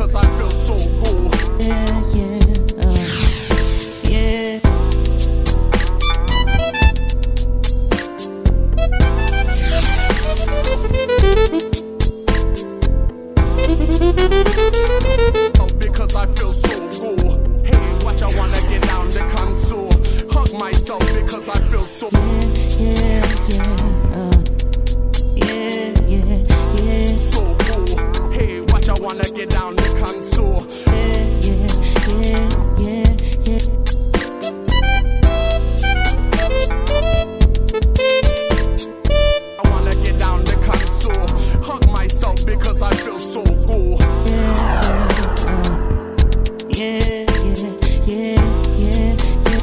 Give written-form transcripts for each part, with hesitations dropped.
because I feel so good. Yeah, yeah, yeah. Because I feel so good. Hey, watch, I wanna get down the console. Hug myself because I feel so Yeah, yeah, yeah, yeah. so cool. Hey, watch, I wanna get down the console. Yeah, yeah, yeah, yeah. I wanna get down the console. Hug myself because I feel so good. Yeah, yeah, yeah, yeah, yeah.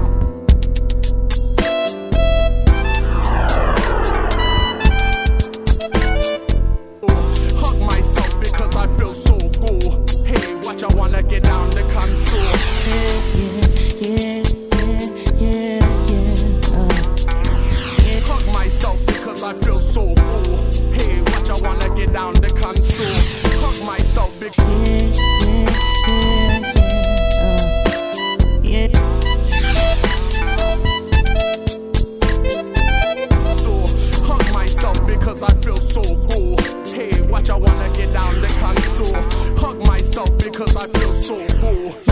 Hug myself because I feel so good. Hey, watch, I wanna get down the console. Yeah, yeah, yeah, yeah. Hug myself because I feel so good. Hey, watch, I wanna get down the console. Hug myself because hug myself because I feel so good. Hey, watch, I wanna get down the console. Hug myself because I feel so good.